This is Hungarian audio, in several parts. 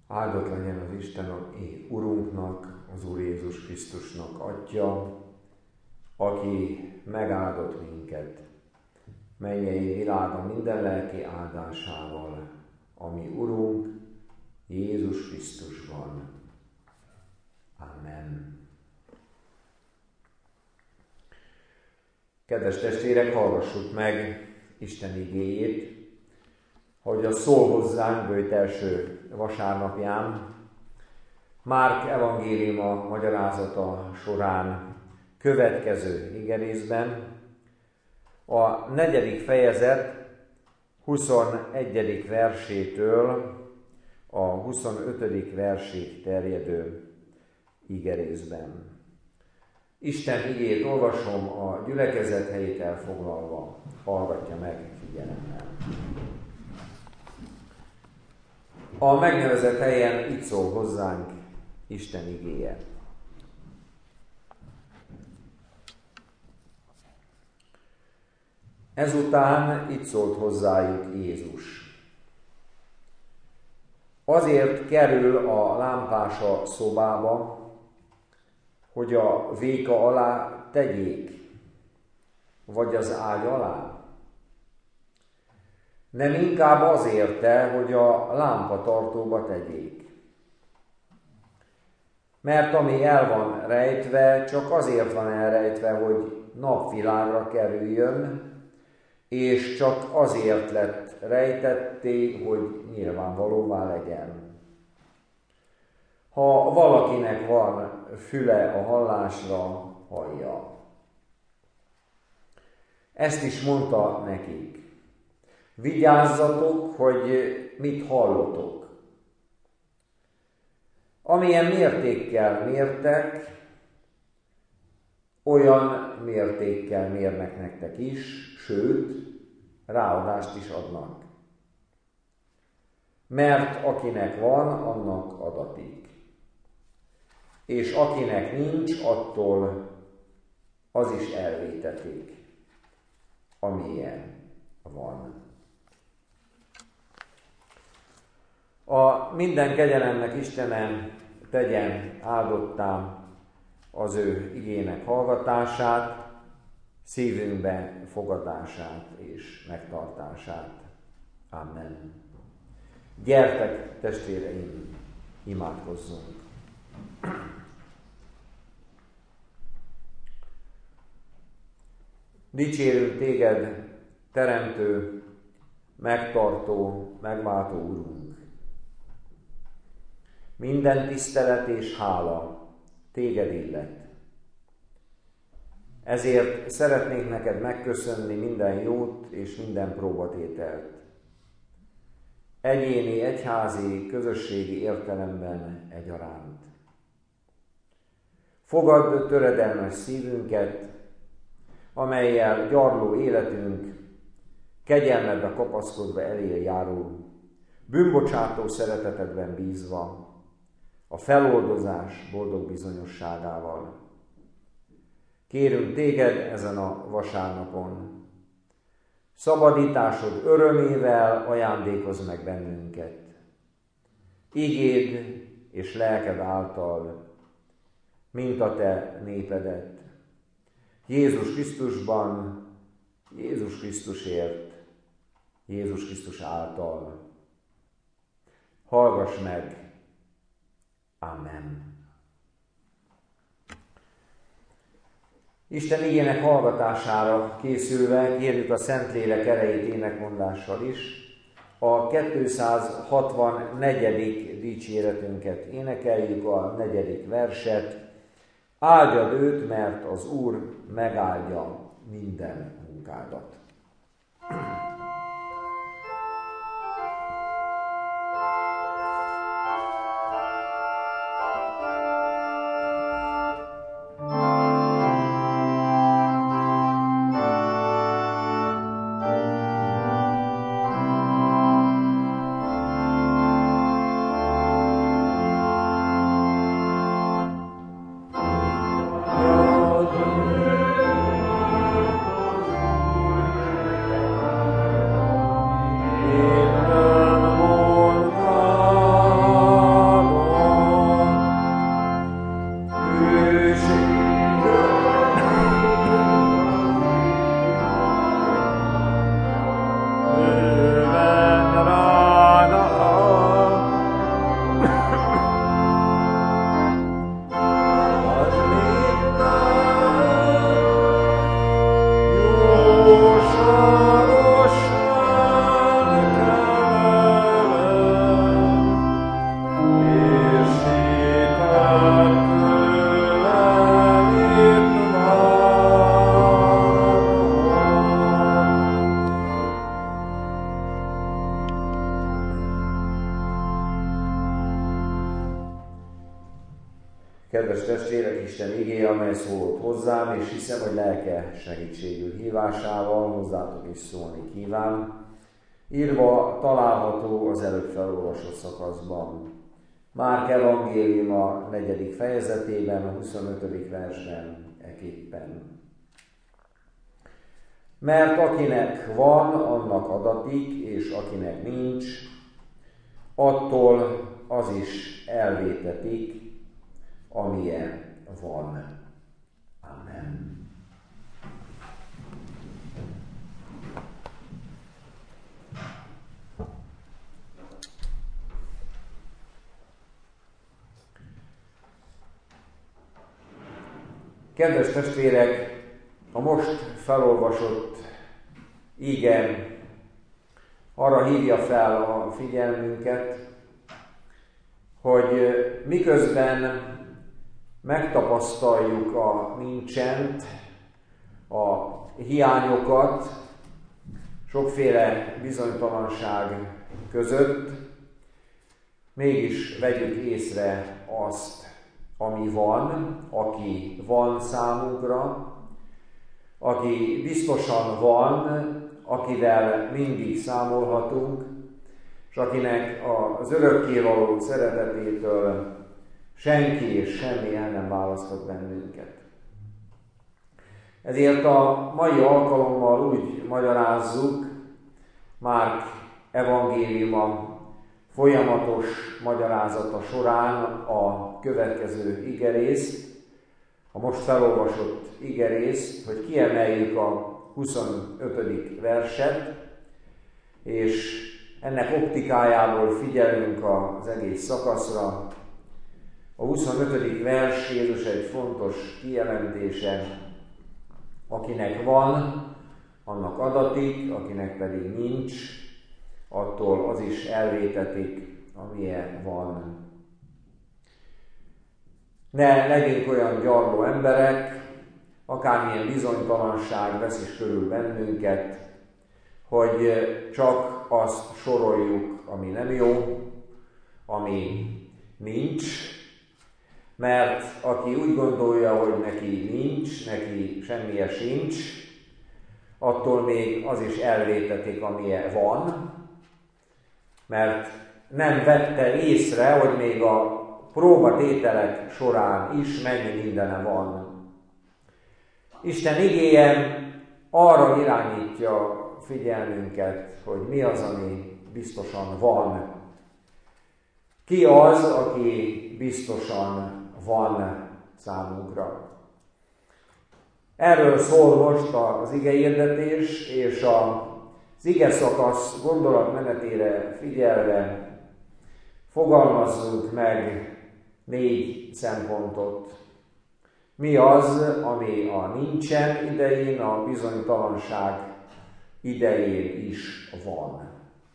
Áldott legyen az Isten, Urunknak, az Úr Jézus Krisztusnak Atya, aki megáldott minket mennyei világa minden lelki áldásával, ami Urunk Jézus Krisztusban. Amen. Kedves testvérek, hallgassuk meg Isten igéjét, hogy a szól hozzánk bőjt első vasárnapján, Márk evangéliuma magyarázata során következő igerészben, a 4. fejezet 21. versétől a 25. versig terjedő igerészben. Isten igét olvasom, a gyülekezet helyét elfoglalva, hallgatja meg figyelemmel. A megnevezett helyen így szól hozzánk Isten igéje. Ezután így szólt hozzájuk Jézus. Azért kerül a lámpása szobába, hogy a véka alá tegyék, vagy az ágy alá? Nem inkább azért, hogy a lámpatartóba tegyék. Mert ami el van rejtve, csak azért van elrejtve, hogy napvilágra kerüljön, és csak azért lett rejtetté, hogy nyilvánvalóvá legyen. Ha valakinek van füle a hallásra, hallja. Ezt is mondta nekik. Vigyázzatok, hogy mit hallotok. Amilyen mértékkel mértek, olyan mértékkel mérnek nektek is, sőt, ráadást is adnak. Mert akinek van, annak adatik. És akinek nincs, attól az is elvétetik, amilyen van. A minden kegyelemnek Istenem tegyen áldottá az ő igének hallgatását, szívünkbe fogadását és megtartását. Amen. Gyertek, testvéreim, imádkozzunk! Dicsérünk téged, teremtő, megtartó, megváltó Urunk! Minden tisztelet és hála téged illet. Ezért szeretnénk neked megköszönni minden jót és minden próbatételt. Egyéni, egyházi, közösségi értelemben egyaránt. Fogadd töredelmes szívünket, amellyel gyarló életünk kegyelmedbe kapaszkodva elél járul, bűnbocsátó szeretetedben bízva, a feloldozás boldog bizonyosságával. Kérünk téged ezen a vasárnapon, szabadításod örömével ajándékozz meg bennünket. Igéd és lelked által, mint a te népedet. Jézus Krisztusban, Jézus Krisztusért, Jézus Krisztus által. Hallgass meg! Amen. Isten igének hallgatására készülve kérjük a Szentlélek erejét énekmondással is. A 264. dicséretünket énekeljük, a 4. verset. Áldjad őt, mert az Úr megáldja minden munkádat. Kedves testvérek, Isten igéje, amely szólott hozzám, és hiszem, hogy lelke segítségül hívásával hozzátok is szólni kíván. Írva található az előbb felolvasott szakaszban. Márk evangéliuma 4. fejezetében, a 25. versben eképpen. Mert akinek van, annak adatik, és akinek nincs, attól az is elvétetik, amilyen van. Amen. Kedves testvérek, a most felolvasott ige arra hívja fel a figyelmünket, hogy miközben megtapasztaljuk a nincsent, a hiányokat, sokféle bizonytalanság között, mégis vegyük észre azt, ami van, aki van számunkra, aki biztosan van, akivel mindig számolhatunk, és akinek az örökkévaló szeretetétől senki és semmi el nem választott bennünket. Ezért a mai alkalommal úgy magyarázzuk Márk evangéliuma folyamatos magyarázata során a következő igerészt, a most felolvasott igerészt, hogy kiemeljük a 25. verset, és ennek optikájából figyelünk az egész szakaszra. A 25. vers Jézus egy fontos kijelentése, akinek van, annak adatik, akinek pedig nincs, attól az is elvétetik, amilyen van. Ne legyünk olyan gyarló emberek, akármilyen bizonytalanság vesz is körül bennünket, hogy csak azt soroljuk, ami nem jó, ami nincs, mert aki úgy gondolja, hogy neki nincs, neki semmije sincs, attól még az is elvétetik, amilyen van, mert nem vette észre, hogy még a próbatételek során is mennyi mindene van. Isten igéje arra irányítja figyelmünket, hogy mi az, ami biztosan van. Ki az, aki biztosan van számunkra. Erről szól most az igehirdetés, és az ige szakasz gondolatmenetére figyelve fogalmazzunk meg 4 szempontot. Mi az, ami a nincsen idején, a bizonytalanság idején is van.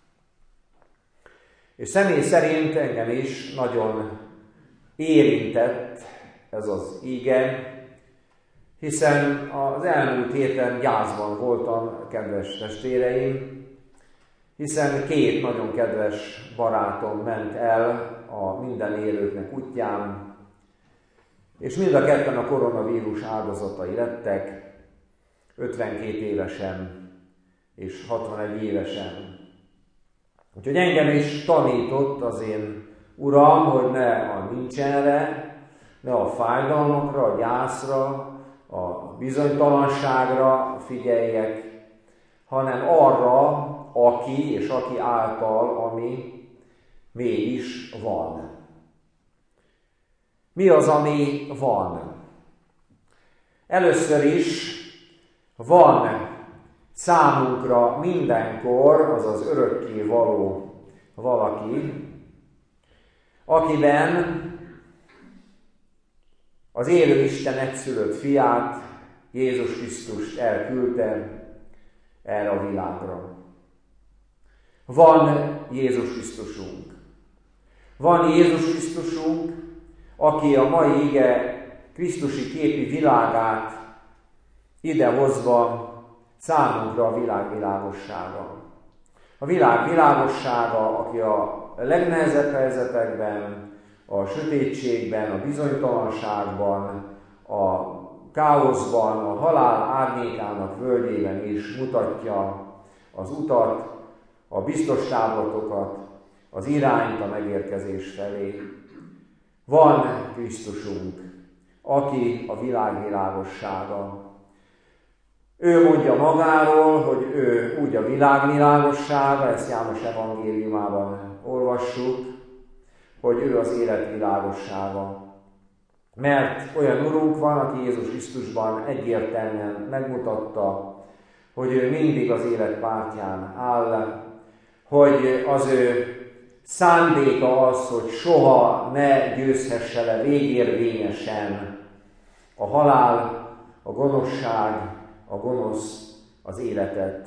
És személy szerint engem is nagyon érintett ez az ige, hiszen az elmúlt héten gyászban voltam, kedves testvéreim, hiszen 2 nagyon kedves barátom ment el a minden élőknek útján, és mind a ketten a koronavírus áldozatai lettek, 52 évesen és 61 évesen. Úgyhogy engem is tanított az én Uram, hogy ne a nincsenre, ne a fájdalmakra, a gyászra, a bizonytalanságra figyeljek, hanem arra, aki és aki által, ami mégis van. Mi az, ami van? Először is van számunkra mindenkor, azaz örökké való valaki, akiben az élő Isten egyszülött fiát, Jézus Krisztust elküldte erre a világra. Van Jézus Krisztusunk. Van Jézus Krisztusunk, aki a mai ige krisztusi képi világát idehozva számunkra a világ világossága. A világ világossága, aki a legnehezebb helyzetekben, a sötétségben, a bizonytalanságban, a káoszban, a halál árnyékának völgyében is mutatja az utat, a biztos távlatokat, az irányt a megérkezés felé. Van Krisztusunk, aki a világ világossága. Ő mondja magáról, hogy ő úgy a világ világossága, ezt János evangéliumában olvassuk, hogy ő az élet világossága. Mert olyan Urunk van, aki Jézus Krisztusban egyértelműen megmutatta, hogy ő mindig az élet pártján áll, hogy az ő szándéka az, hogy soha ne győzhesse le végérvényesen a halál, a gonoszság, a gonosz az életet.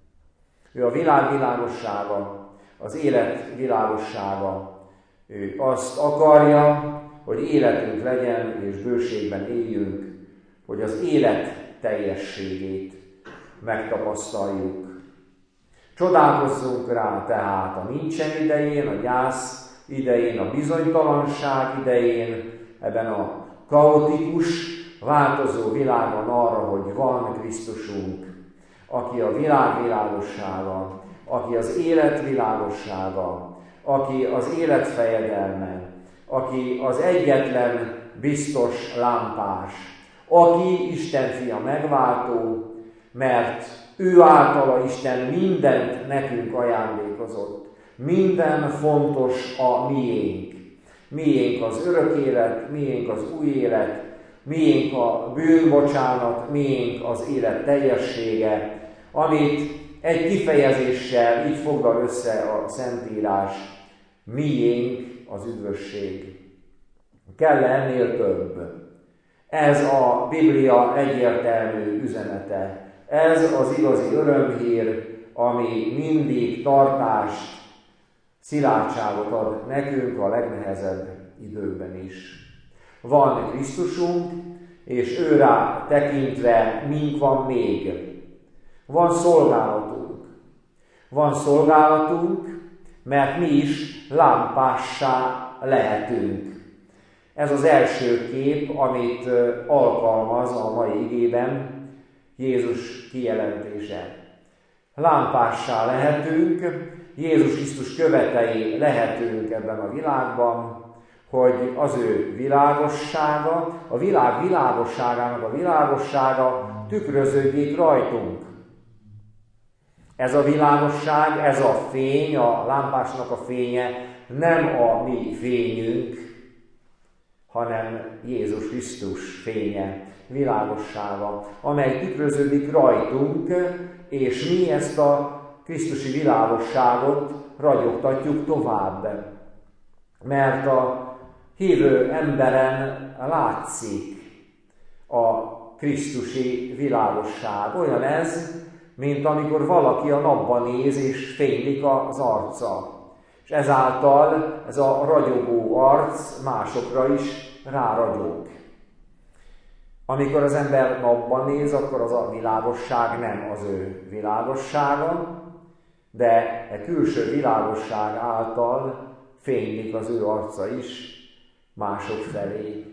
Ő a világ világossága, az élet világossága. Ő azt akarja, hogy életünk legyen és bőségben éljünk, hogy az élet teljességét megtapasztaljuk. Csodálkozzunk rá tehát a nincsen idején, a gyász idején, a bizonytalanság idején, ebben a kaotikus, változó világban arra, hogy van Krisztusunk, aki a világ világossága, aki az élet világossága, aki az élet fejedelme, aki az egyetlen biztos lámpás, aki Isten fia megváltó, mert ő általa Isten mindent nekünk ajándékozott. Minden fontos a miénk. Miénk az örök élet, miénk az új élet, miénk a bűnbocsánat, miénk az élet teljessége, amit egy kifejezéssel így foglal össze a Szentírás, miénk az üdvösség. Kell ennél több? Ez a Biblia egyértelmű üzenete. Ez az igazi örömhír, ami mindig tartást, szilárdságot ad nekünk a legnehezebb időkben is. Van Krisztusunk, és ő rá tekintve mink van még. Van szolgálatunk. Van szolgálatunk, mert mi is lámpássá lehetünk. Ez az első kép, amit alkalmaz a mai igében Jézus kijelentése. Lámpássá lehetünk, Jézus Krisztus követei lehetünk ebben a világban, hogy az ő világossága, a világ világosságának a világossága tükröződik rajtunk. Ez a világosság, ez a fény, a lámpásnak a fénye nem a mi fényünk, hanem Jézus Krisztus fénye, világossága, amely tükröződik rajtunk, és mi ezt a krisztusi világosságot ragyogtatjuk tovább. Mert a hívő emberen látszik a krisztusi világosság. Olyan ez, mint amikor valaki a napban néz, és fénylik az arca. És ezáltal ez a ragyogó arc másokra is ráragyog. Amikor az ember napban néz, akkor az a világosság nem az ő világossága, de a külső világosság által fénylik az ő arca is mások felé.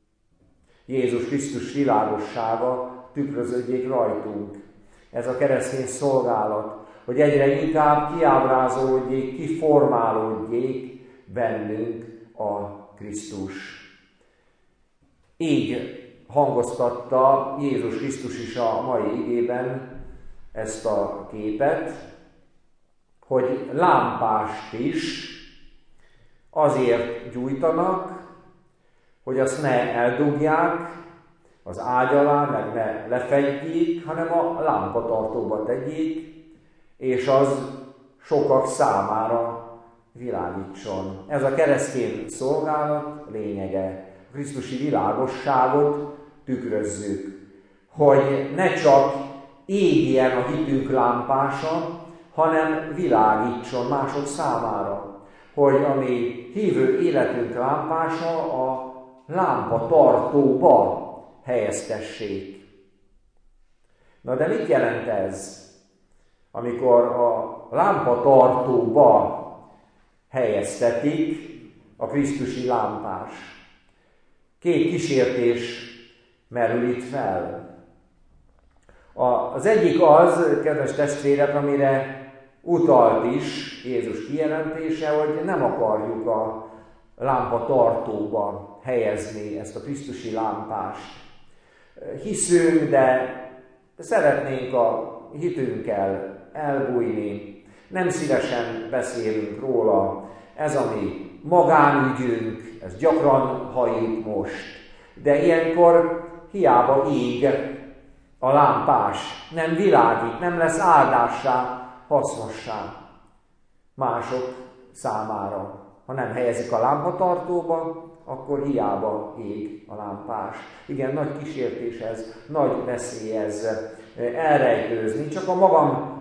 Jézus Krisztus világossága tükröződjék rajtunk. Ez a keresztény szolgálat, hogy egyre inkább kiábrázolódjék, kiformálódjék bennünk a Krisztus. Így hangoztatta Jézus Krisztus is a mai igében ezt a képet, hogy lámpást is azért gyújtanak, hogy azt ne eldugják az ágy alá, meg ne lefedjék, hanem a lámpatartóba tegyék, és az sokak számára világítson. Ez a keresztény szolgálat lényege. A krisztusi világosságot tükrözzük, hogy ne csak égjen a hitünk lámpása, hanem világítson mások számára, hogy a mi hívő életünk lámpása a lámpatartóba helyeztessék. Na de mit jelent ez, amikor a lámpatartóba helyeztetik a krisztusi lámpás? Két kísértés merül itt fel. Az egyik az, kedves testvérek, amire utalt is Jézus kijelentése, hogy nem akarjuk a lámpa tartóba helyezni ezt a krisztusi lámpást. Hiszünk, de szeretnénk a hitünkkel elbújni, nem szívesen beszélünk róla, ez a mi magánügyünk, ezt gyakran halljuk most, de ilyenkor hiába ég a lámpás, nem világít, nem lesz áldássá, hasznossá mások számára. Ha nem helyezik a lámpatartóba, akkor hiába ég a lámpás. Igen, nagy kísértés ez, nagy veszély ez elrejtőzni, csak a magam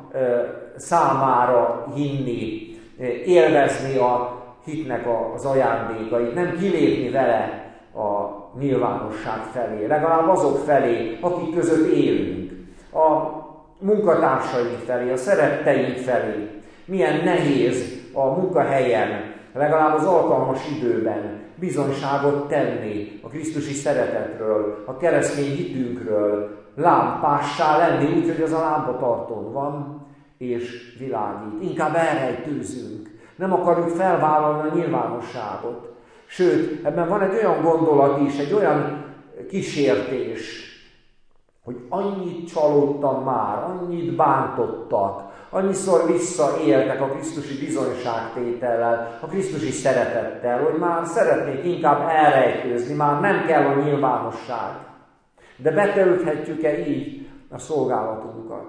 számára hinni, élvezni a hitnek az ajándékait, nem kilépni vele a nyilvánosság felé, legalább azok felé, akik között élünk, a munkatársaink felé, a szeretteink felé. Milyen nehéz a munkahelyen, legalább az alkalmas időben bizonyságot tenni a krisztusi szeretetről, a keresztény hitünkről, lámpássá lenni, úgyhogy az a lámpatartón van, és világít. Inkább elrejtőzünk, nem akarjuk felvállalni a nyilvánosságot. Sőt, ebben van egy olyan gondolat is, egy olyan kísértés, hogy annyit csalódtam már, annyit bántottak, annyiszor visszaéltek a krisztusi bizonyságtétellel, a krisztusi szeretettel, hogy már szeretnék inkább elrejtőzni, már nem kell a nyilvánosság. De betölthetjük-e így a szolgálatunkat?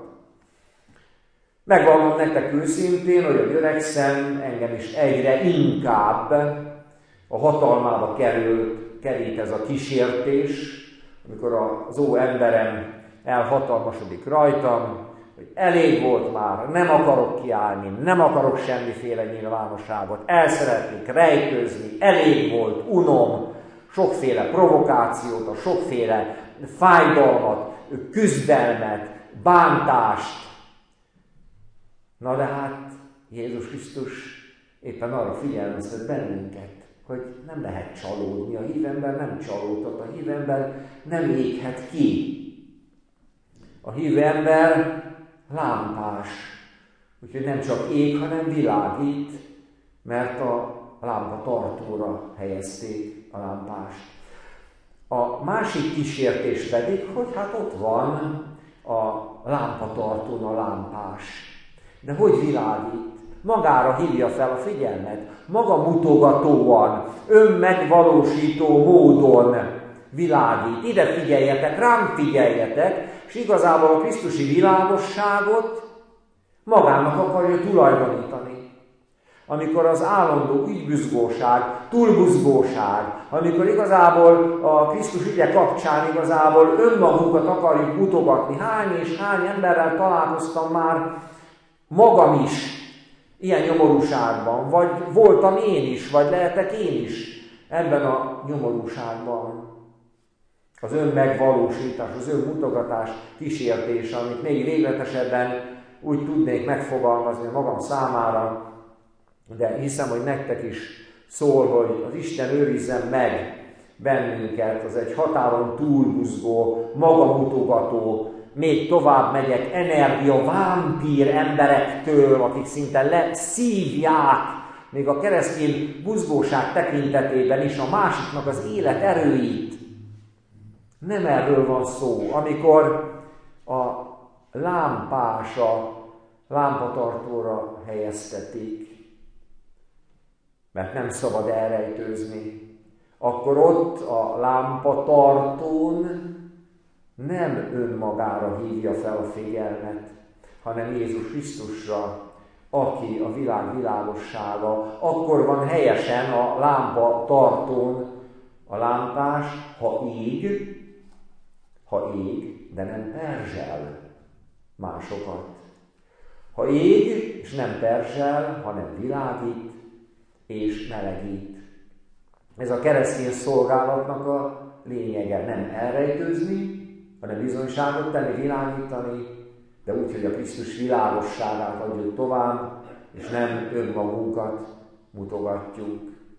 Megvallom nektek őszintén, hogy öregszem, engem is egyre inkább a hatalmába került ez a kísértés, amikor az ó emberem elhatalmasodik rajtam, hogy elég volt már, nem akarok kiállni, nem akarok semmiféle nyilvánosságot, el szeretnék rejtőzni, elég volt, unom sokféle provokációt, a sokféle fájdalmat, küzdelmet, bántást. Na de hát Jézus Krisztus éppen arra figyelmeztet bennünket, hogy nem lehet csalódni, a hívember nem csalódhat, a hívember nem éghet ki. A hívember lámpás, úgyhogy nem csak ég, hanem világít, mert a lámpa tartóra helyezték a lámpást. A másik kísértés pedig, hogy hát ott van a lámpatartón a lámpás. De hogy világít? Magára hívja fel a figyelmet, maga mutogatóan, önmegvalósító módon világít. Ide figyeljetek, rám figyeljetek, és igazából a krisztusi világosságot magának akarja tulajdonítani. Amikor az állandó ügybuzgóság, túlbuzgóság, amikor igazából a Krisztus ügye kapcsán igazából önmagunkat akarjuk mutogatni. Hány és hány emberrel találkoztam már magam is ilyen nyomorúságban, vagy voltam én is, vagy lehetek én is ebben a nyomorúságban. Az önmegvalósítás, az önmutogatás kísértése, amit még végletesebben úgy tudnék megfogalmazni magam számára, de hiszem, hogy nektek is szól, hogy az Isten őrizzen meg bennünket, az egy határon túlbuzgó, magamutogató, még tovább megyek, energiavámpír emberektől, akik szinte leszívják, még a keresztény buzgóság tekintetében is a másiknak az élet erőit. Nem erről van szó, amikor a lámpás a lámpatartóra helyeztetik, mert nem szabad elrejtőzni. Akkor ott a lámpatartón nem önmagára hívja fel a figyelmet, hanem Jézus Krisztusra, aki a világ világossága. Akkor van helyesen a lámpatartón a lámpás, ha ég, de nem perzsel másokat. Ha ég, és nem perzsel, hanem világít, és melegít. Ez a keresztény szolgálatnak a lényege, nem elrejtőzni, hanem bizonyságot tenni, világítani, de úgy, hogy a Krisztus világosságát adjuk tovább, és nem önmagunkat mutogatjuk.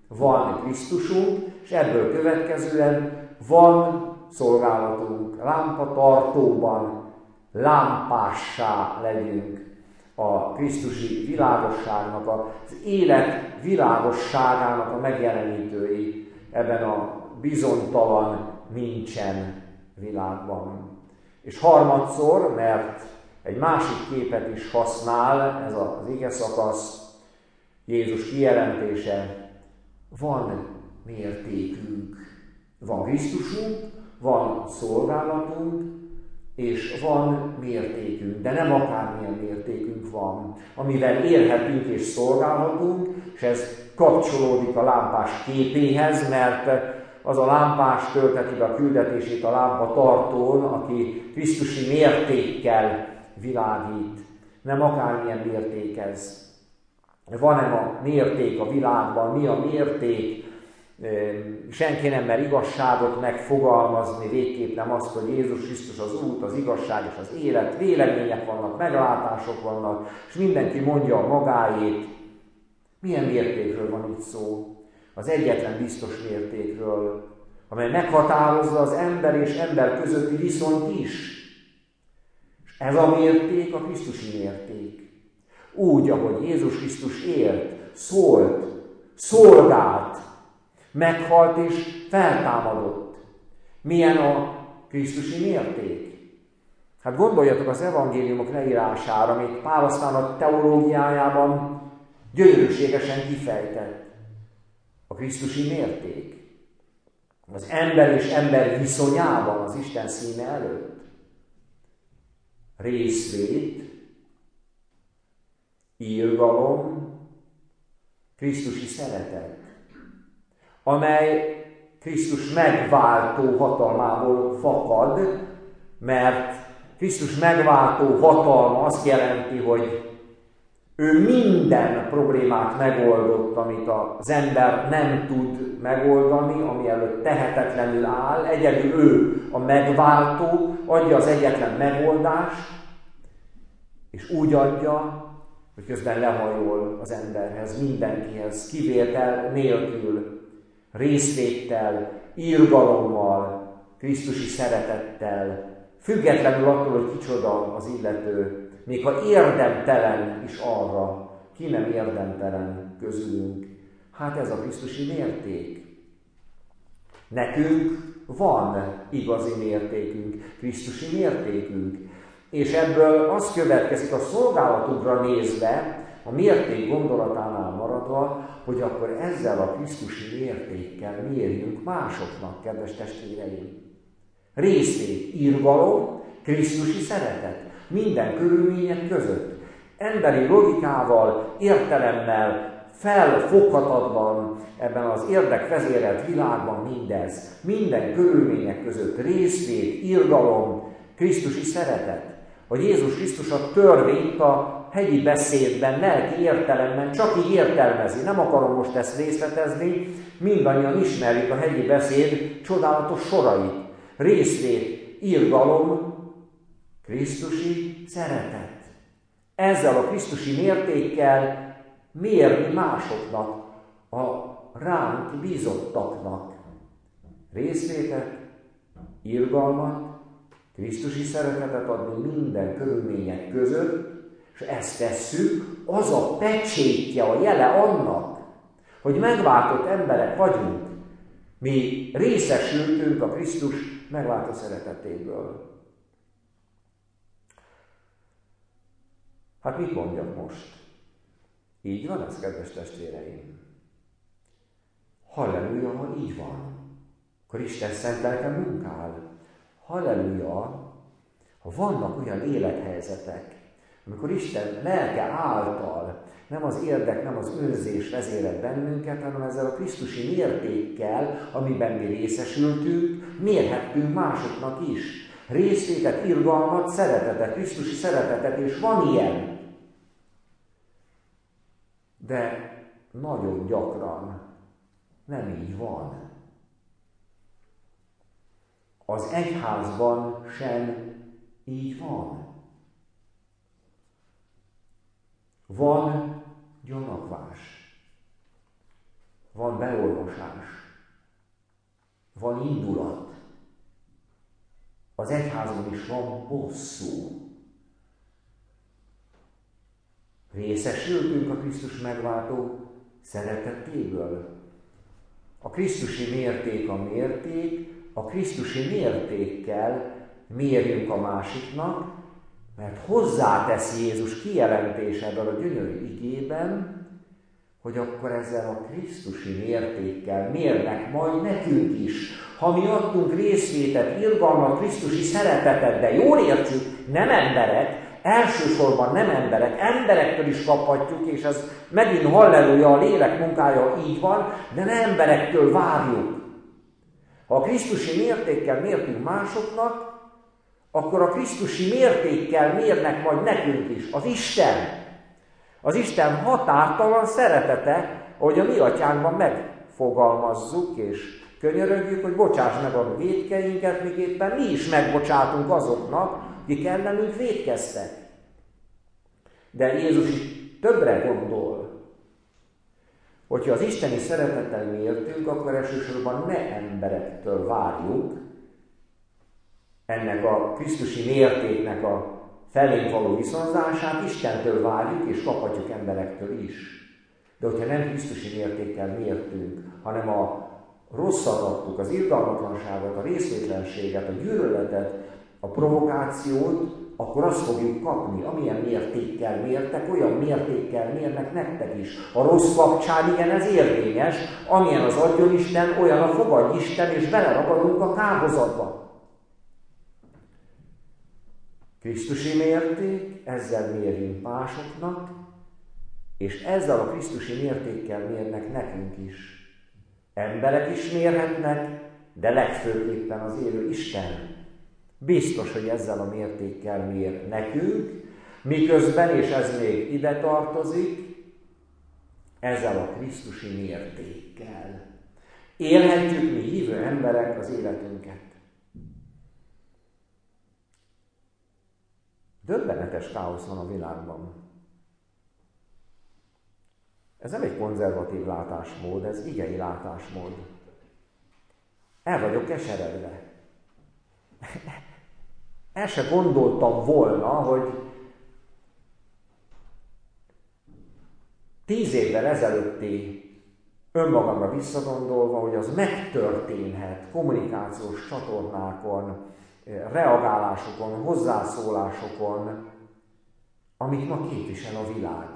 Van Krisztusunk, és ebből következően van szolgálatunk, lámpatartóban lámpássá legyünk a krisztusi világosságnak, az élet világosságának a megjelenítői ebben a bizonytalan, nincsen világban. És harmadszor, mert egy másik képet is használ ez az igeszakasz, Jézus kijelentése, van mértékünk, van Krisztusunk, van szolgálatunk, és van mértékünk, de nem akármilyen mértékünk van, amivel élhetünk és szolgálhatunk, és ez kapcsolódik a lámpás képéhez, mert az a lámpás tölteti be a küldetését a lámpatartón, aki krisztusi mértékkel világít. Nem akármilyen mérték ez. Van-e a mérték a világban? Mi a mérték? Senki nem mer igazságot megfogalmazni, végképp nem azt, hogy Jézus Krisztus az út, az igazság és az élet. Vélemények vannak, meglátások vannak, és mindenki mondja a magáét. Milyen mértékről van itt szó? Az egyetlen biztos mértékről, amely meghatározza az ember és ember közötti viszonyt is. És ez a mérték a krisztusi mérték. Úgy, ahogy Jézus Krisztus élt, szólt, szolgált, meghalt és feltámadott. Milyen a krisztusi mérték? Hát gondoljatok az evangéliumok leírására, amit Pál aztán a teológiájában gyönyörűségesen kifejtett. A krisztusi mérték. Az ember és ember viszonyában az Isten színe előtt. Részvét, irgalom, krisztusi szeretet, amely Krisztus megváltó hatalmából fakad, mert Krisztus megváltó hatalma azt jelenti, hogy ő minden problémát megoldott, amit az ember nem tud megoldani, ami előtt tehetetlenül áll. Egyedül ő a megváltó, adja az egyetlen megoldást, és úgy adja, hogy közben lehajol az emberhez, mindenkihez, kivétel nélkül, részvéttel, irgalommal, krisztusi szeretettel, függetlenül attól, hogy kicsoda az illető, még ha érdemtelen is arra, ki nem érdemtelen közülünk. Hát ez a krisztusi mérték. Nekünk van igazi mértékünk, krisztusi mértékünk. És ebből az következik a szolgálatunkra nézve, a mérték gondolatánál maradva, hogy akkor ezzel a krisztusi mértékkel mérjünk másoknak, kedves testvéreim. Részvét, irgalom, krisztusi szeretet. Minden körülmények között. Emberi logikával, értelemmel, felfoghatatlan ebben az érdekvezérelt világban mindez. Minden körülmények között részvét, irgalom, krisztusi szeretet. Hogy Jézus Krisztus a törvényt a hegyi beszédben, lelki értelemben csak így értelmezi. Nem akarom most ezt részletezni, mindannyian ismerjük a hegyi beszéd csodálatos sorait. Részvét, irgalom, krisztusi szeretet. Ezzel a krisztusi mértékkel mérni másoknak, a ránk bízottaknak. Részvétet, irgalmat, krisztusi szeretetet adni minden körülmények között, és ezt tesszük, az a pecsétje, a jele annak, hogy megváltott emberek vagyunk. Mi részesültünk a Krisztus megváltó szeretetéből. Hát mit mondjak most? Így van ez, kedves testvéreim? Halleluja, ha így van. Akkor Isten szent lelke munkál. Halleluja, ha vannak olyan élethelyzetek, amikor Isten lelke által nem az érdek, nem az önzés vezérel bennünket, hanem ezzel a krisztusi mértékkel, amiben mi részesültünk, mérhettünk másoknak is. Részvétet, irgalmat, szeretetet, krisztusi szeretetet, és van ilyen. De nagyon gyakran nem így van. Az egyházban sem így van. Van gyanakvás. van beolvasás, van indulat. Az egyházban is van bosszú. Részesültünk a Krisztus megváltó szeretetéből. A krisztusi mérték a mérték, a krisztusi mértékkel mérjünk a másiknak, mert hozzáteszi Jézus kijelentése ebben a gyönyörű igében, hogy akkor ezzel a krisztusi mértékkel mérnek majd nekünk is. Ha mi adtunk részvétet, irgalmat, krisztusi szeretetet, de jól értsük, nem emberek, elsősorban nem emberek, emberektől is kaphatjuk, és ez megint halleluja, a lélek munkája így van, de nem emberektől várjuk. Ha a krisztusi mértékkel mértünk másoknak, akkor a krisztusi mértékkel mérnek majd nekünk is, az Isten. Az Isten határtalan szeretete, ahogy a mi atyánkban megfogalmazzuk és könyörögjük, hogy bocsáss meg a vétkeinket, míg éppen mi is megbocsátunk azoknak, akik ellenünk vétkeztek. De Jézus is többre gondol. Hogyha az isteni szeretettel mértünk, akkor elsősorban ne emberektől várjuk ennek a krisztusi mértéknek a felénk való viszonzását, Istentől várjuk, és kaphatjuk emberektől is. De hogyha nem krisztusi mértékkel mértünk, hanem a rosszat adtuk, az irgalmatlanságot, a részvétlenséget, a gyűlöletet, a provokációt, akkor azt fogjuk kapni, amilyen mértékkel mértek, olyan mértékkel mérnek nektek is. A rossz kapcsán igen, ez érvényes, amilyen az adjon Isten, olyan a fogadj Isten, és beleragadunk a kárhozatba. Krisztusi mérték, ezzel mérjünk másoknak, és ezzel a krisztusi mértékkel mérnek nekünk is. Emberek is mérhetnek, de legfőképpen az élő Isten. Biztos, hogy ezzel a mértékkel mér nekünk, miközben, és ez még ide tartozik, ezzel a krisztusi mértékkel. Élhetjük mi hívő emberek az életünket. Döbbenetes káosz van a világban. Ez nem egy konzervatív látásmód, ez igei látásmód. El vagyok keseredve. El se gondoltam volna, hogy 10 évvel ezelőtti önmagamra visszagondolva, hogy az megtörténhet kommunikációs csatornákon, reagálásokon, hozzászólásokon, amit ma képvisel a világ.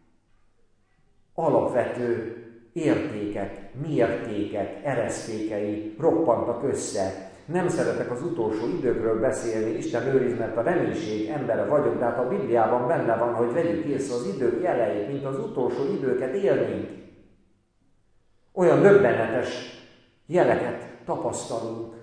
Alapvető értékek, mértékek, eresztékei roppantak össze. Nem szeretek az utolsó időkről beszélni, Isten őriz, mert a reménység embere vagyok, de hát a Bibliában benne van, hogy vegyük észre az idők jeleit, mint az utolsó időket élnénk. Olyan döbbenetes jeleket tapasztalunk.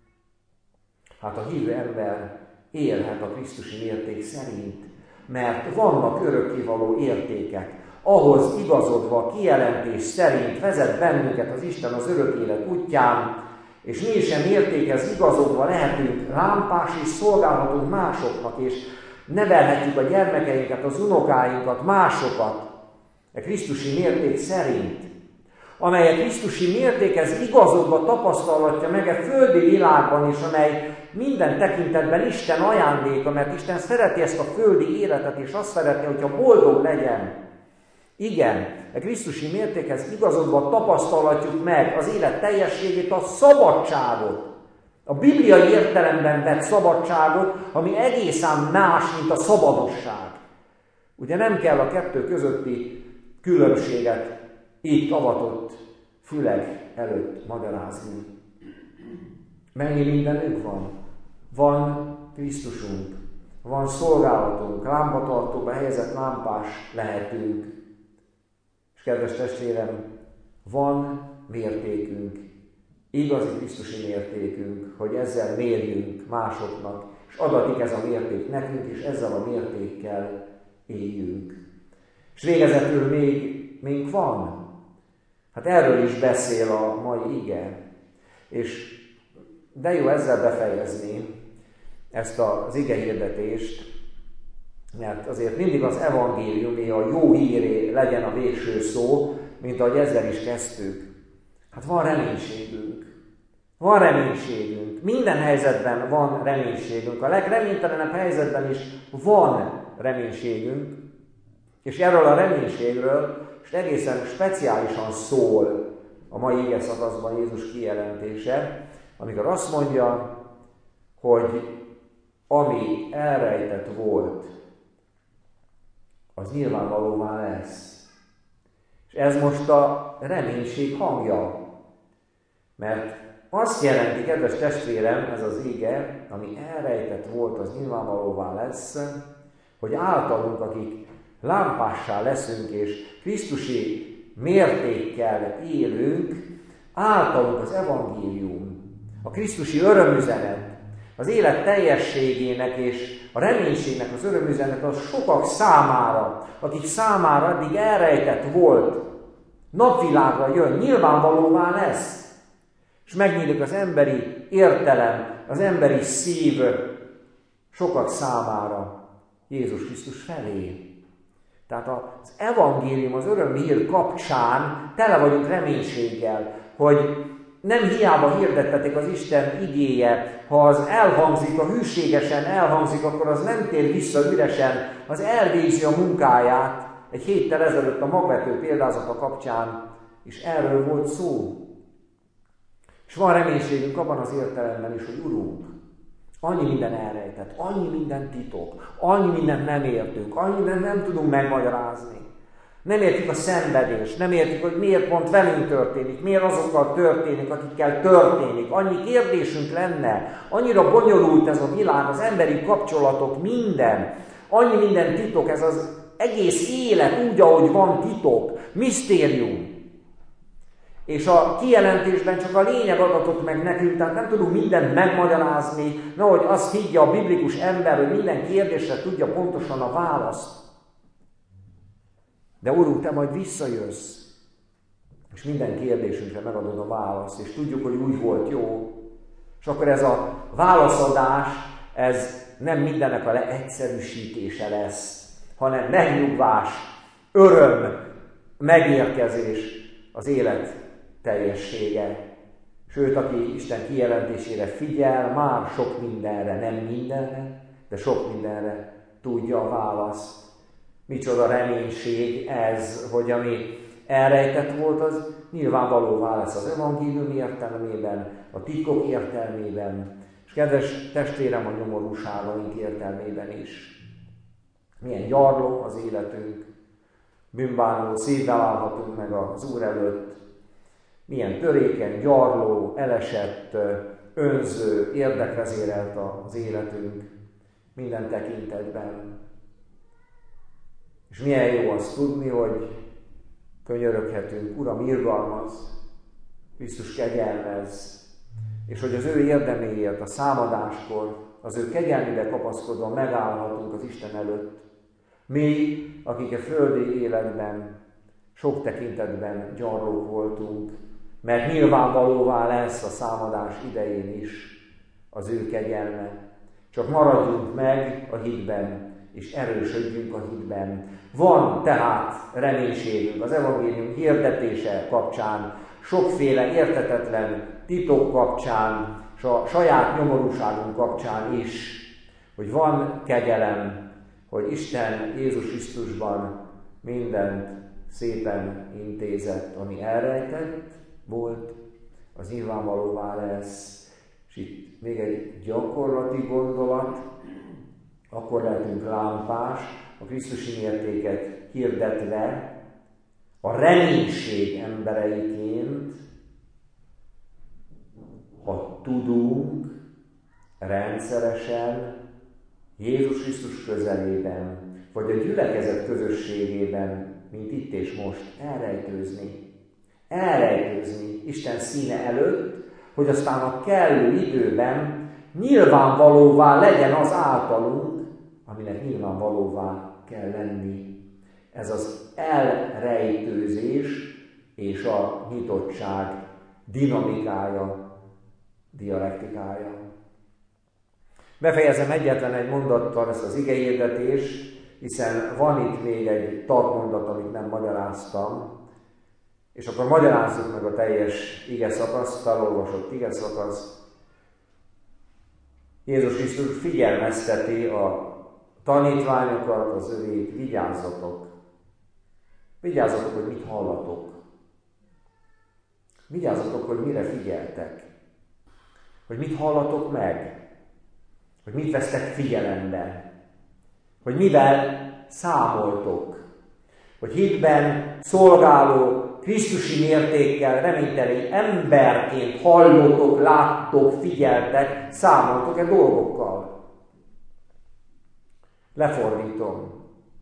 Hát a hívő ember élhet a krisztusi mérték szerint, mert vannak örökkévaló értékek. Ahhoz igazodva, kijelentés szerint vezet bennünket az Isten az örök élet útján, és mi sem mértékhez igazodva lehetünk lámpás és szolgálhatunk másoknak, és nevelhetjük a gyermekeinket, az unokáinkat, másokat a krisztusi mérték szerint, amely a krisztusi mértékhez igazodva tapasztalhatja meg a földi világban is, amely minden tekintetben Isten ajándéka, mert Isten szereti ezt a földi életet, és azt szeretné, hogyha boldog legyen. Igen, a krisztusi mértékhez igazodva tapasztalhatjuk meg az élet teljességét, a szabadságot. A bibliai értelemben vett szabadságot, ami egészen más, mint a szabadosság. Ugye nem kell a kettő közötti különbséget itt avatott füleg előtt magyarázni. Mennyi mindenünk van? Van Krisztusunk, van szolgálatunk, lámpatartóba helyezett lámpás lehetünk. És kedves testvérem, van mértékünk, igazi krisztusi mértékünk, hogy ezzel mérjünk másoknak, és adatik ez a mérték nekünk, és ezzel a mértékkel éljünk. És végezetül még van. Hát erről is beszél a mai ige. És de jó ezzel befejezni ezt az ige hirdetést, mert azért mindig az evangéliumé, a jó híré legyen a végső szó, mint ahogy ezzel is kezdtük. Hát van reménységünk. Van reménységünk. Minden helyzetben van reménységünk. A legreménytelenebb helyzetben is van reménységünk. És erről a reménységről és egészen speciálisan szól a mai ige szakaszban Jézus kijelentése, amikor azt mondja, hogy ami elrejtett volt, az nyilvánvalóvá lesz. És ez most a reménység hangja. Mert azt jelenti, kedves testvérem, ez az ige, ami elrejtett volt, az nyilvánvalóvá lesz, hogy általunk, akik lámpássá leszünk, és krisztusi mértékkel élünk, általunk az evangélium, a krisztusi örömüzenet, az élet teljességének és a reménységnek az örömüzenet az sokak számára, akik számára eddig elrejtett volt, napvilágra jön, nyilvánvalóvá lesz, és megnyílik az emberi értelem, az emberi szív sokak számára Jézus Krisztus felé. Tehát az evangélium, az örömhír kapcsán tele vagyunk reménységgel, hogy nem hiába hirdettetik az Isten igéje, ha az elhangzik, ha hűségesen elhangzik, akkor az nem tér vissza üresen, az elvégzi a munkáját. Egy héttel ezelőtt a magvető példázata kapcsán is erről volt szó. És van reménységünk abban az értelemben is, hogy Urunk, annyi minden elrejtett, annyi minden titok, annyi mindent nem értünk, annyi mindent nem tudunk megmagyarázni. Nem értjük a szenvedést, nem értjük, hogy miért pont velünk történik, miért azokkal történik, akikkel történik. Annyi kérdésünk lenne, annyira bonyolult ez a világ, az emberi kapcsolatok, minden. Annyi minden titok, ez az egész élet úgy, ahogy van titok, misztérium. És a kijelentésben csak a lényeg adatot meg nekünk, tehát nem tudunk mindent megmagyarázni, nehogy azt higgye a biblikus ember, hogy minden kérdésre tudja pontosan a választ. De Urunk, Te majd visszajössz, és minden kérdésünkre megadod a választ, és tudjuk, hogy úgy volt jó. És akkor ez a válaszadás, ez nem mindennek a leegyszerűsítése lesz, hanem megnyugvás, öröm, megérkezés, az élet teljessége. Sőt, aki Isten kijelentésére figyel, már sok mindenre, nem mindenre, de sok mindenre tudja a választ. Micsoda reménység ez, hogy ami elrejtett volt, az nyilvánvalóvá lesz az evangélium értelmében, a titkok értelmében, és kedves testvérem, a nyomorúságaink értelmében is. Milyen gyarló az életünk, bűnbánó szívvel állhatunk meg az Úr előtt, milyen törékeny, gyarló, elesett, önző, érdekvezérelt az életünk minden tekintetben. És milyen jó azt tudni, hogy könyöröghetünk, Uram, irgalmazz, Krisztus kegyelmezz, és hogy az ő érdeméért a számadáskor, az ő kegyelmébe kapaszkodva megállhatunk az Isten előtt. Mi, akik a földi életben sok tekintetben gyarlók voltunk, mert nyilvánvalóvá lesz a számadás idején is az ő kegyelme. Csak maradjunk meg a hitben, és erősödjünk a hitben. Van tehát reménységünk az evangélium hirdetése kapcsán, sokféle érthetetlen titok kapcsán, és a saját nyomorúságunk kapcsán is, hogy van kegyelem, hogy Isten Jézus Krisztusban mindent szépen intézett, ami elrejtett volt, az nyilvánvalóvá lesz. És itt még egy gyakorlati gondolat, akkor lehetünk lámpás, a krisztusi mértéket hirdetve, a reménység embereiként, ha tudunk rendszeresen Jézus Krisztus közelében, vagy a gyülekezet közösségében, mint itt és most, elrejtőzni Isten színe előtt, hogy aztán a kellő időben nyilvánvalóvá legyen az általunk, aminek nyilvánvalóvá kell lenni. Ez az elrejtőzés és a nyitottság dinamikája, dialektikája. Befejezem egyetlen egy mondattal ezt az igehirdetést, hiszen van itt még egy tartmondat, amit nem magyaráztam. És akkor magyarázzuk meg a teljes igeszakaszt, felolvasott igeszakasz. Jézus Krisztus figyelmezteti a tanítványokat, az övét, vigyázzatok. Vigyázzatok, hogy mit hallatok. Vigyázzatok, hogy mire figyeltek. Hogy mit hallatok meg. Hogy mit vesztek figyelembe. Hogy mivel számoltok. Hogy hitben szolgáló, krisztusi mértékkel, reményteli emberként hallotok, láttok, figyeltek, számoltok-e dolgokkal. Lefordítom.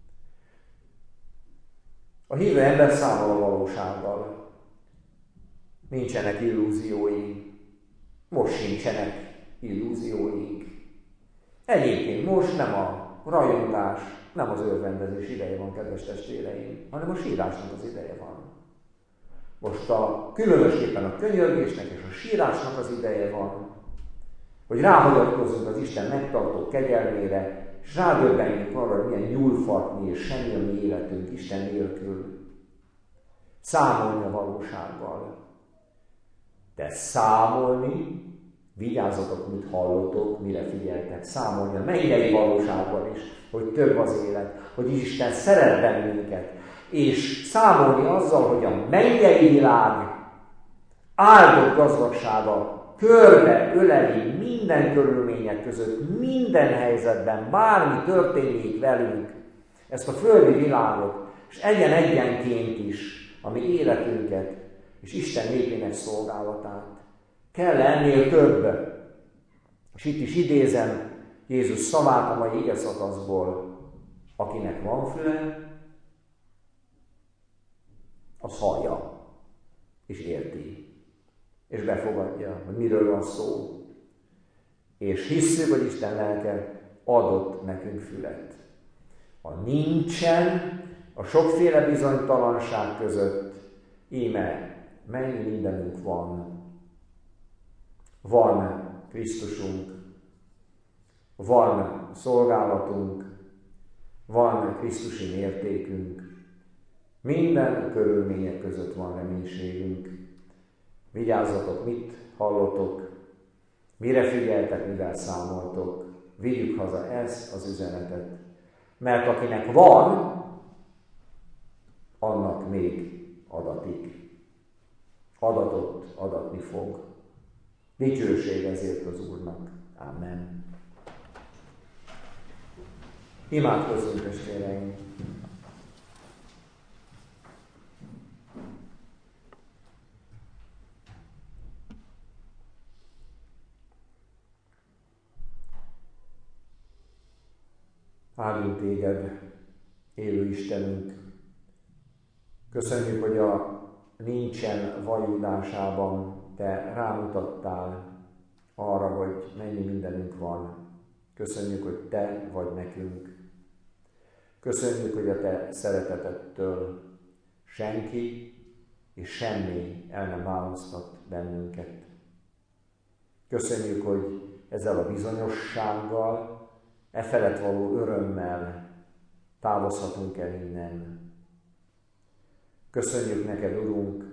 A hívő ember számol a valósággal. Nincsenek illúziói. Most sincsenek illúzióink. Egyébként most nem a rajongás, nem az örvendezés ideje van, kedves testvéreim, hanem a sírásnak az ideje van. Most különösképpen a könyörgésnek és a sírásnak az ideje van, hogy ráhagyatkozzunk az Isten megtartó kegyelmére, és rádöbbenjünk arra, hogy milyen nyúlfartnyi és semmi a mi életünk Isten nélkül. Számolni a valósággal. De számolni, vigyázzatok, mit hallotok, mire figyeltek, számolni a mennyei valósággal is, hogy több az élet, hogy Isten szeret bennünket, és számolni azzal, hogy a mennyei világ áldott gazdagsága körbe öleli minden körülmények között, minden helyzetben, bármi történik velünk, ezt a földi világot, és egyenként is a mi életünket, és Isten népének szolgálatát. Kell ennél több. És itt is idézem Jézus szavát a mai igeszakaszból. Akinek van füle, az hallja, és érti, és befogadja, hogy miről van szó. És hisszük, hogy Isten lelke adott nekünk fület. A nincsen, a sokféle bizonytalanság között, íme mennyi mindenünk van. Van Krisztusunk, van szolgálatunk, van krisztusi mértékünk, minden körülmények között van reménységünk. Vigyázzatok, mit hallotok, mire figyeltek, mivel számoltok. Vigyük haza ezt az üzenetet, mert akinek van, annak még adatik. Adatot adatni fog. Dicsőség ezért az Úrnak. Amen. Imádkozzunk, testvéreim! Áldunk téged, élő Istenünk! Köszönjük, hogy a nincsen vajudásában te rámutattál arra, hogy mennyi mindenünk van. Köszönjük, hogy te vagy nekünk. Köszönjük, hogy a te szeretetettől senki és semmi el nem választhat bennünket. Köszönjük, hogy ezzel a bizonyossággal, e felett való örömmel távozhatunk el innen. Köszönjük neked, Urunk,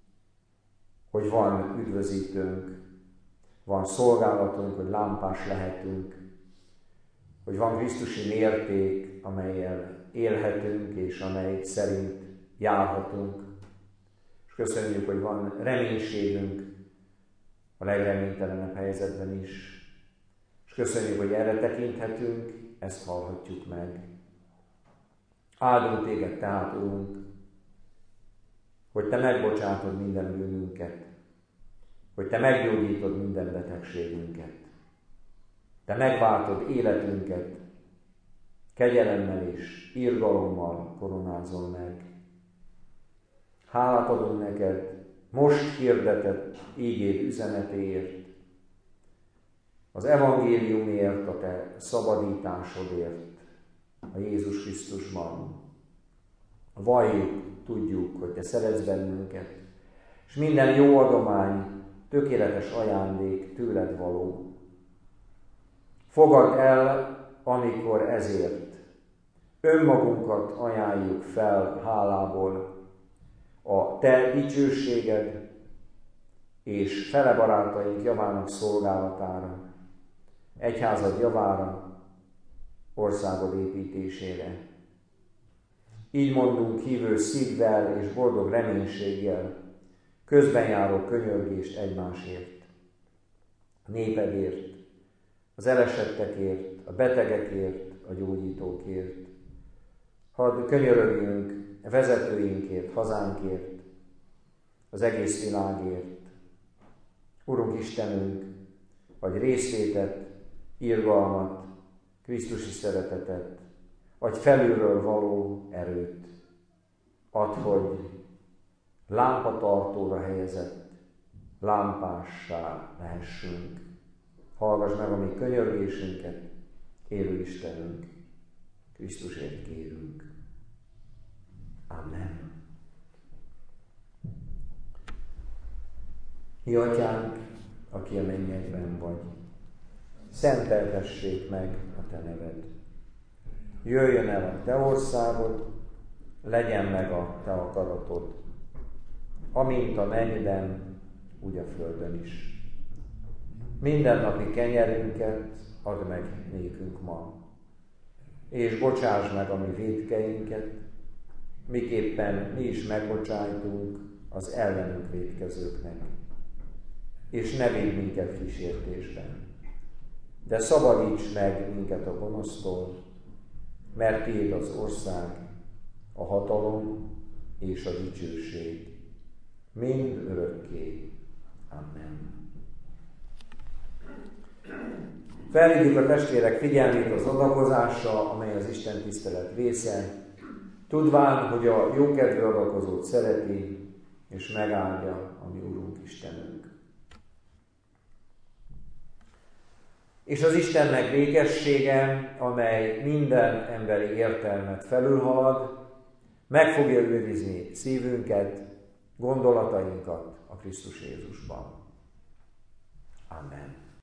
hogy van üdvözítőnk, van szolgálatunk, hogy lámpás lehetünk, hogy van krisztusi mérték, amellyel élhetünk, és amely szerint járhatunk. És köszönjük, hogy van reménységünk a legreménytelenebb helyzetben is. És köszönjük, hogy erre tekinthetünk, ezt hallhatjuk meg. Áldunk téged tehát, Urunk, hogy te megbocsátod minden bűnünket, hogy te meggyógyítod minden betegségünket, te megváltod életünket, kegyelemmel és irgalommal koronázol meg. Hálát adunk neked most hirdetett ígéd üzenetéért, az evangéliumért, a te szabadításodért a Jézus Krisztusban. Valljuk, tudjuk, hogy te szeretsz bennünket, és minden jó adomány, tökéletes ajándék tőled való. Fogadd el, amikor ezért önmagunkat ajánljuk fel hálából, a Te dicsőséged és fele barátaink javának szolgálatára, egyházad javára, országod építésére. Így mondunk hívő szívvel és boldog reménységgel, közben járó könyörgést egymásért, a népedért, az elesettekért, a betegekért, a gyógyítókért. Hadd könyörögjünk vezetőinkért, hazánkért, az egész világért. Urunk Istenünk, adj részvétet, irgalmat, Krisztusi szeretetet, adj felülről való erőt. Add, hogy lámpatartóra helyezett lámpássá lehessünk. Hallgass meg a mi könyörgésünket, élő Istenünk, Krisztusért kérünk. Amen. Mi Atyánk, aki a mennyekben vagy, szenteltessék meg a Te neved. Jöjjön el a Te országod, legyen meg a Te akaratod, amint a mennyben, úgy a földön is. Mindennapi kenyerünket add meg nékünk ma, és bocsáss meg a mi vétkeinket, miképpen mi is megbocsájtunk az ellenünk vétkezőknek. És ne védj minket kísértésben, de szabadíts meg minket a gonosztól, mert tiéd az ország, a hatalom és a dicsőség, mind örökké. Amen. Felhívjuk a testvérek figyelmét az adakozásra, amely az Isten tisztelet része, tudván, hogy a jókedvű adakozót szereti, és megáldja a mi Urunk Istenünk. És az Istennek békessége, amely minden emberi értelmet felülhalad, meg fogja őrizni szívünket, gondolatainkat a Krisztus Jézusban. Amen.